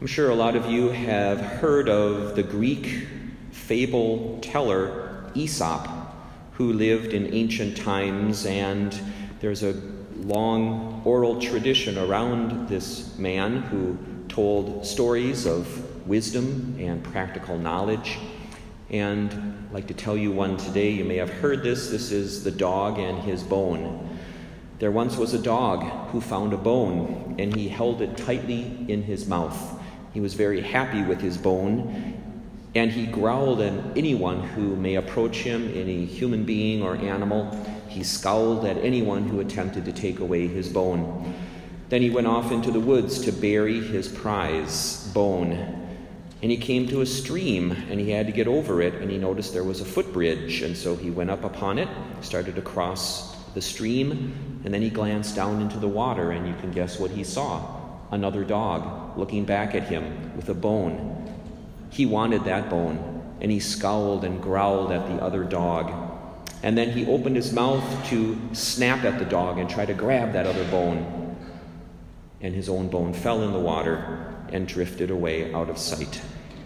I'm sure a lot of you have heard of the Greek fable teller Aesop, who lived in ancient times, and there's a long oral tradition around this man who told stories of wisdom and practical knowledge. And I'd like to tell you one today. You may have heard this. This is The Dog and His Bone. There once was a dog who found a bone, and he held it tightly in his mouth. He was very happy with his bone, and he growled at anyone who may approach him, any human being or animal. He scowled at anyone who attempted to take away his bone. Then he went off into the woods to bury his prize bone. And he came to a stream, and he had to get over it, and he noticed there was a footbridge. And so he went up upon it, started to cross the stream, and then he glanced down into the water, and you can guess what he saw. Another dog looking back at him with a bone. He wanted that bone, and he scowled and growled at the other dog. And then he opened his mouth to snap at the dog and try to grab that other bone. And his own bone fell in the water and drifted away out of sight.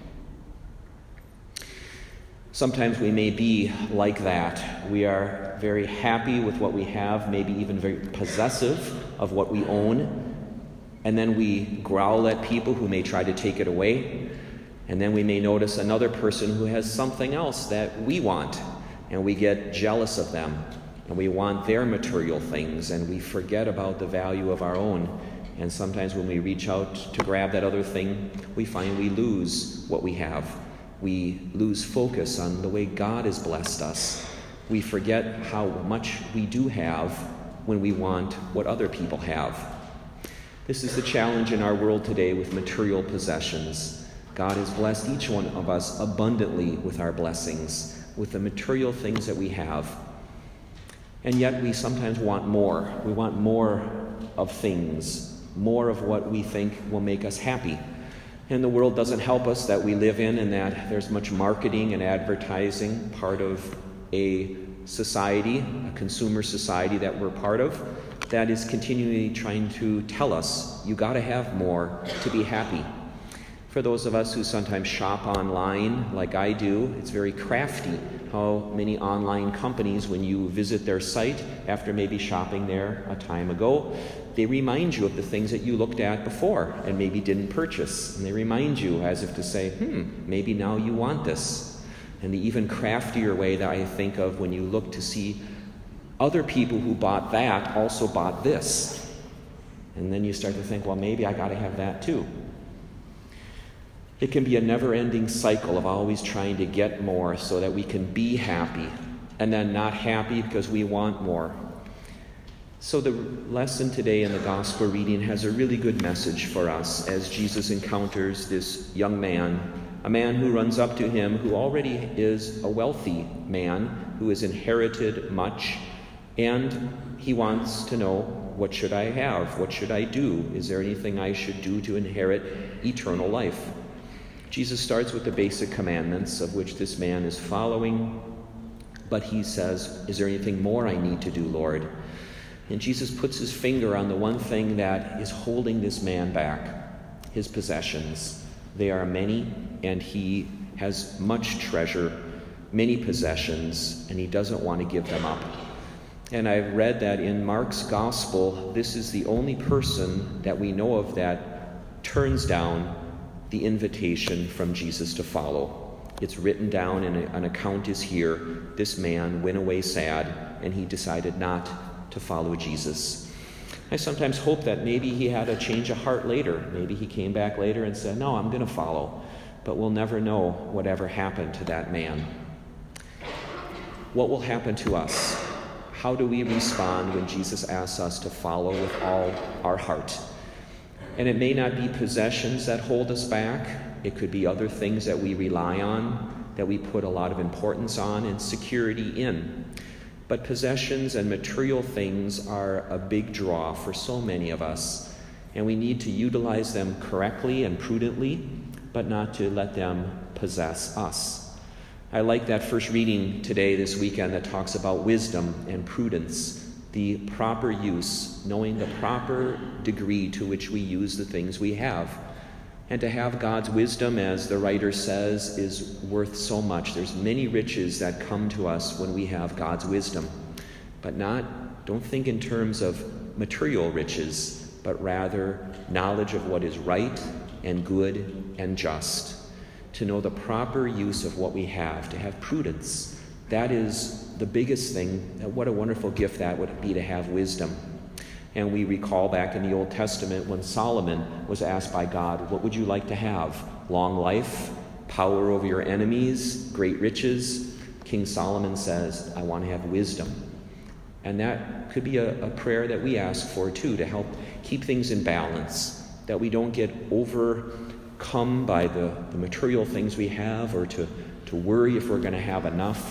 Sometimes we may be like that. We are very happy with what we have, maybe even very possessive of what we own. And then we growl at people who may try to take it away. And then we may notice another person who has something else that we want, and we get jealous of them, and we want their material things, and we forget about the value of our own. And sometimes when we reach out to grab that other thing, we find we lose what we have. We lose focus on the way God has blessed us. We forget how much we do have when we want what other people have. This is the challenge in our world today with material possessions. God has blessed each one of us abundantly with our blessings, with the material things that we have. And yet we sometimes want more. We want more of things, more of what we think will make us happy. And the world doesn't help us that we live in, and that there's much marketing and advertising, part of a society, a consumer society that we're part of, that is continually trying to tell us, you got to have more to be happy. For those of us who sometimes shop online, like I do, it's very crafty how many online companies, when you visit their site after maybe shopping there a time ago, they remind you of the things that you looked at before and maybe didn't purchase. And they remind you as if to say, maybe now you want this. And the even craftier way that I think of when you look to see other people who bought that also bought this. And then you start to think, well, maybe I got to have that too. It can be a never-ending cycle of always trying to get more so that we can be happy, and then not happy because we want more. So the lesson today in the gospel reading has a really good message for us as Jesus encounters this young man, a man who runs up to him who already is a wealthy man who has inherited much, and he wants to know, what should I have? What should I do? Is there anything I should do to inherit eternal life? Jesus starts with the basic commandments of which this man is following, but he says, is there anything more I need to do, Lord? And Jesus puts his finger on the one thing that is holding this man back, his possessions. They are many, and he has much treasure, many possessions, and he doesn't want to give them up. And I've read that in Mark's gospel, this is the only person that we know of that turns down the invitation from Jesus to follow. It's written down, and an account is here. This man went away sad, and he decided not to follow Jesus. I sometimes hope that maybe he had a change of heart later. Maybe he came back later and said, no, I'm going to follow. But we'll never know whatever happened to that man. What will happen to us? How do we respond when Jesus asks us to follow with all our heart? And it may not be possessions that hold us back. It could be other things that we rely on, that we put a lot of importance on and security in. But possessions and material things are a big draw for so many of us, and we need to utilize them correctly and prudently, but not to let them possess us. I like that first reading today, this weekend, that talks about wisdom and prudence, the proper use, knowing the proper degree to which we use the things we have. And to have God's wisdom, as the writer says, is worth so much. There's many riches that come to us when we have God's wisdom. But don't think in terms of material riches, but rather knowledge of what is right and good and just. To know the proper use of what we have, to have prudence. That is the biggest thing. What a wonderful gift that would be, to have wisdom. And we recall back in the Old Testament when Solomon was asked by God, what would you like to have? Long life, power over your enemies, great riches. King Solomon says, I want to have wisdom. And that could be a prayer that we ask for too, to help keep things in balance, that we don't get overcome by the material things we have, or to worry if we're going to have enough,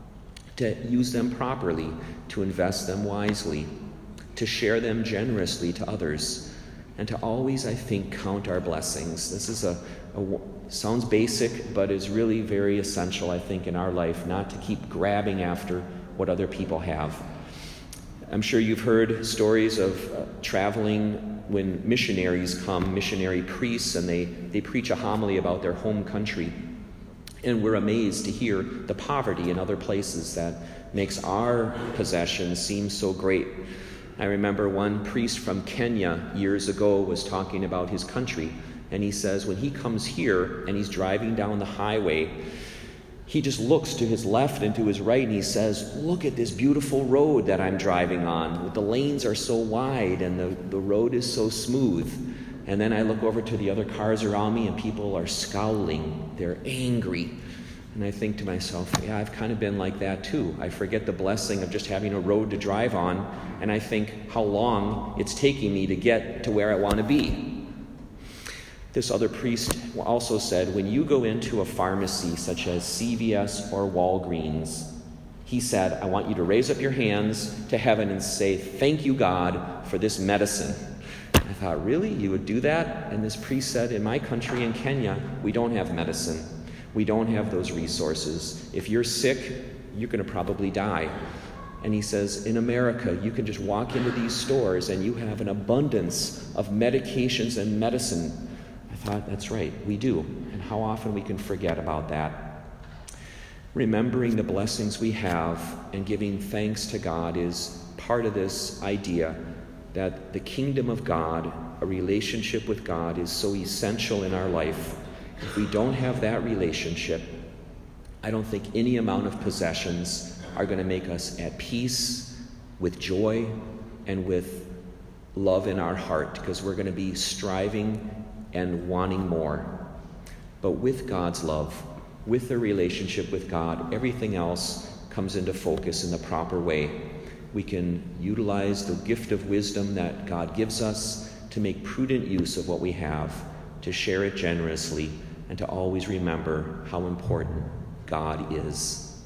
to use them properly, to invest them wisely, to share them generously to others, and to always, I think, count our blessings. This is sounds basic, but is really very essential, I think, in our life, not to keep grabbing after what other people have. I'm sure you've heard stories of traveling when missionaries come, missionary priests, and they preach a homily about their home country. And we're amazed to hear the poverty in other places that makes our possessions seem so great. I remember one priest from Kenya years ago was talking about his country, and he says when he comes here and he's driving down the highway, he just looks to his left and to his right, and he says, look at this beautiful road that I'm driving on. The lanes are so wide and the road is so smooth. And then I look over to the other cars around me, and people are scowling. They're angry. And I think to myself, yeah, I've kind of been like that too. I forget the blessing of just having a road to drive on, and I think how long it's taking me to get to where I want to be. This other priest also said, when you go into a pharmacy such as CVS or Walgreens, he said, I want you to raise up your hands to heaven and say, thank you, God, for this medicine. I thought, really? You would do that? And this priest said, in my country, in Kenya, we don't have medicine. We don't have those resources. If you're sick, you're going to probably die. And he says, in America, you can just walk into these stores and you have an abundance of medications and medicine. I thought, that's right, we do. And how often we can forget about that. Remembering the blessings we have and giving thanks to God is part of this idea that the kingdom of God, a relationship with God, is so essential in our life. If we don't have that relationship, I don't think any amount of possessions are going to make us at peace, with joy, and with love in our heart, because we're going to be striving and wanting more. But with God's love, with the relationship with God, everything else comes into focus in the proper way. We can utilize the gift of wisdom that God gives us to make prudent use of what we have, to share it generously, and to always remember how important God is.